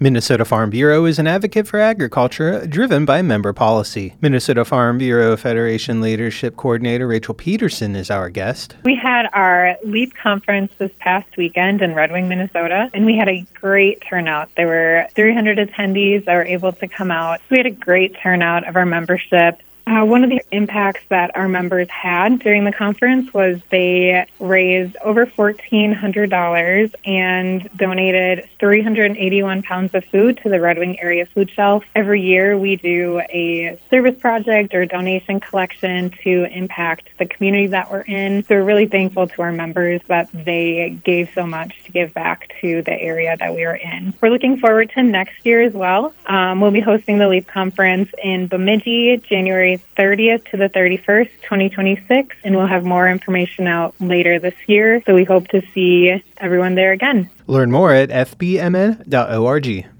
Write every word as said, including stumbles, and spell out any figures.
Minnesota Farm Bureau is an advocate for agriculture driven by member policy. Minnesota Farm Bureau Federation Leadership Coordinator Rachel Peterson is our guest. We had our LEAP conference this past weekend in Red Wing, Minnesota, and we had a great turnout. There were three hundred attendees that were able to come out. We had a great turnout of our membership. Uh, one of the impacts that our members had during the conference was they raised over fourteen hundred dollars and donated three hundred eighty-one pounds of food to the Red Wing Area Food Shelf. Every year we do a service project or donation collection to impact the community that we're in. So we're really thankful to our members that they gave so much to give back to the area that we are in. We're looking forward to next year as well. Um, we'll be hosting the LEAP conference in Bemidji, January thirtieth to the thirty-first, twenty twenty-six, and we'll have more information out later this year. So we hope to see everyone there again. Learn more at f b m n dot org.